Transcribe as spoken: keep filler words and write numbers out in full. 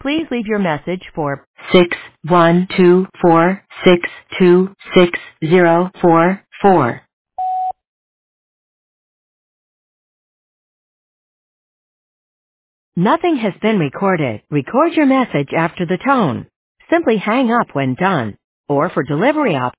Please leave your message for six one two four six two six zero four four. Nothing has been recorded. Record your message after the tone. Simply hang up when done. Or for delivery options,